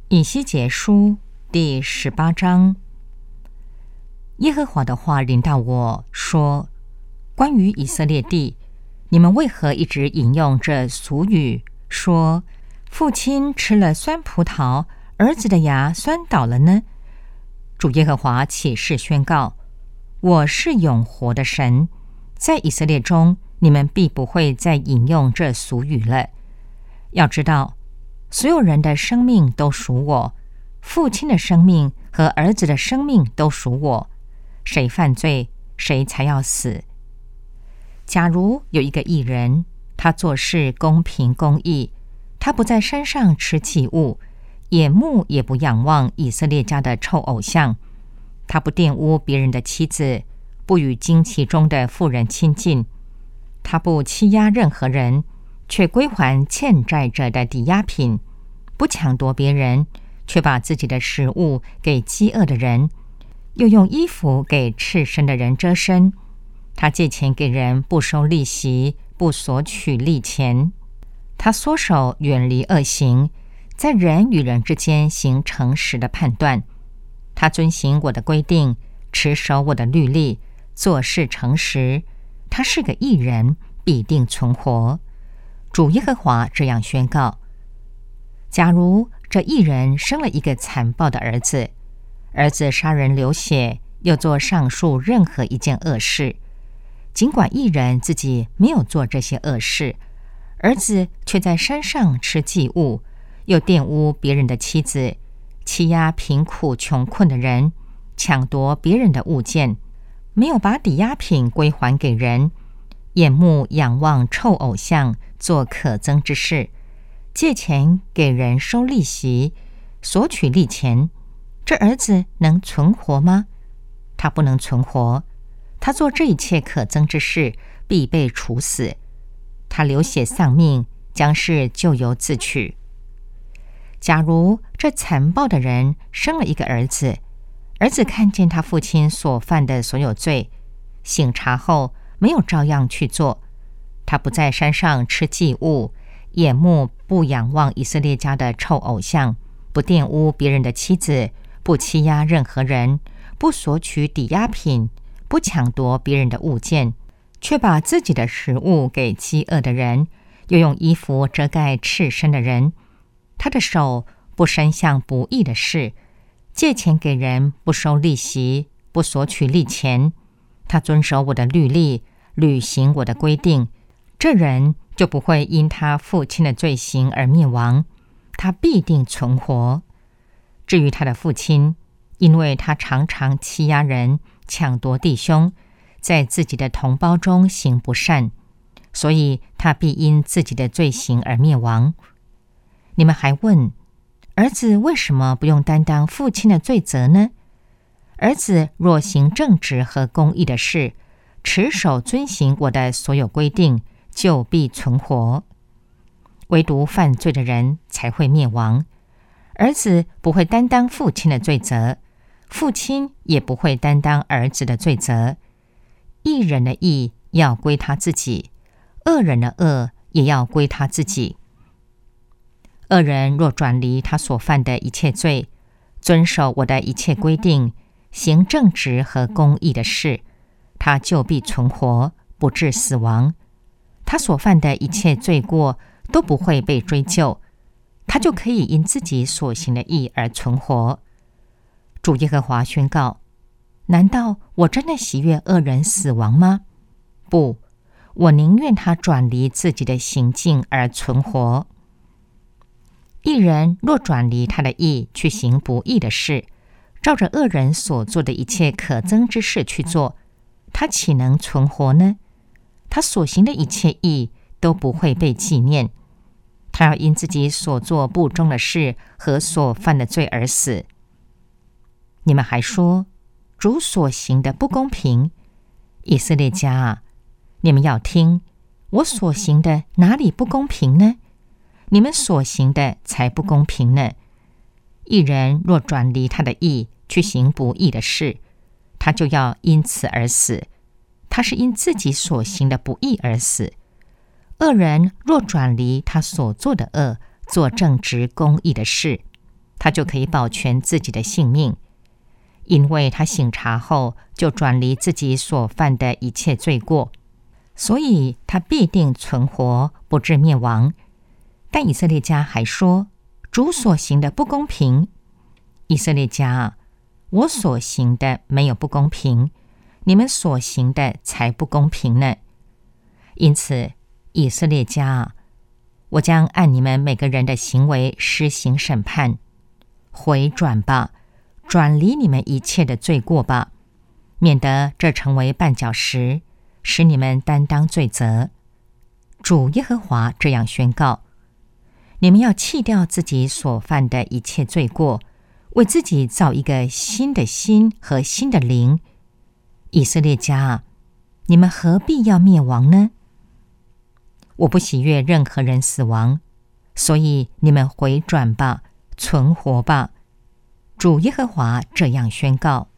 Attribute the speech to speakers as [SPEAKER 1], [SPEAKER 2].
[SPEAKER 1] 以西结书第18章。耶和华的话临到我说，关于以色列地，你们为何一直引用这俗语，说父亲吃了酸葡萄，儿子的牙酸倒了呢？主耶和华起誓宣告，我是永活的神，在以色列中，你们必不会再引用这俗语了。要知道，所有人的生命都属我，父亲的生命和儿子的生命都属我，谁犯罪，谁才要死。假如有一个义人，他做事公平公义，他不在山上吃祭物，眼目也不仰望以色列家的臭偶像，他不玷污别人的妻子，不与经期中的妇人亲近，他不欺压任何人，却归还欠债者的抵押品，不抢夺别人，却把自己的食物给饥饿的人，又用衣服给赤身的人遮身。他借钱给人，不收利息，不索取利钱。他缩手远离恶行，在人与人之间行诚实的判断。他遵行我的规定，持守我的律例，做事诚实。他是个义人，必定存活。主耶和华这样宣告。假如这义人生了一个残暴的儿子，儿子杀人流血，又做上述任何一件恶事，尽管义人自己没有做这些恶事，儿子却在山上吃祭物，又玷污别人的妻子，欺压贫苦穷困的人，抢夺别人的物件，没有把抵押品归还给人，眼目仰望臭偶像，做可憎之事，借钱给人收利息，索取利钱，这儿子能存活吗？他不能存活。他做这一切可憎之事，必被处死。他流血丧命，将是咎由自取。假如这残暴的人生了一个儿子，儿子看见他父亲所犯的所有罪，醒察后没有照样去做，他不在山上吃祭物，眼目不仰望以色列家的臭偶像，不玷污别人的妻子，不欺压任何人，不索取抵押品，不抢夺别人的物件，却把自己的食物给饥饿的人，又用衣服遮盖赤身的人。他的手不伸向不义的事，借钱给人，不收利息，不索取利钱。他遵守我的律例，履行我的规定，这人就不会因他父亲的罪行而灭亡，他必定存活。至于他的父亲，因为他常常欺压人，抢夺弟兄，在自己的同胞中行不善，所以他必因自己的罪行而灭亡。你们还问，儿子为什么不用担当父亲的罪责呢？儿子若行正直和公义的事，持守遵行我的所有规定，就必存活。唯独犯罪的人才会灭亡。儿子不会担当父亲的罪责，父亲也不会担当儿子的罪责。义人的义要归他自己，恶人的恶也要归他自己。恶人若转离他所犯的一切罪，遵守我的一切规定，行正直和公义的事，他就必存活，不致死亡。他所犯的一切罪过都不会被追究，他就可以因自己所行的义而存活。主耶和华宣告，难道我真的喜悦恶人死亡吗？不，我宁愿他转离自己的行径而存活。义人若转离他的义，去行不义的事，照着恶人所做的一切可憎之事去做，他岂能存活呢？他所行的一切义都不会被纪念，他要因自己所做不忠的事和所犯的罪而死。你们还说，主所行的不公平。以色列家啊，你们要听，我所行的哪里不公平呢？你们所行的才不公平呢。义人若转离他的义，去行不义的事，他就要因此而死，他是因自己所行的不义而死。恶人若转离他所做的恶，做正直公义的事， 他就可以保全自己的性命，因为他醒察后就转离自己所犯的一切罪过，所以他必定存活，不致灭亡。但以色列家还说，主所行的不公平。以色列家啊，我所行的没有不公平，你们所行的才不公平呢。因此，以色列家啊，我将按你们每个人的行为施行审判。回转吧，转离你们一切的罪过吧，免得这成为绊脚石，使你们担当罪责。主耶和华这样宣告：你们要弃掉自己所犯的一切罪过，为自己造一个新的心和新的灵。以色列家啊，你们何必要灭亡呢？我不喜悦任何人死亡，所以你们回转吧，存活吧。主耶和华这样宣告。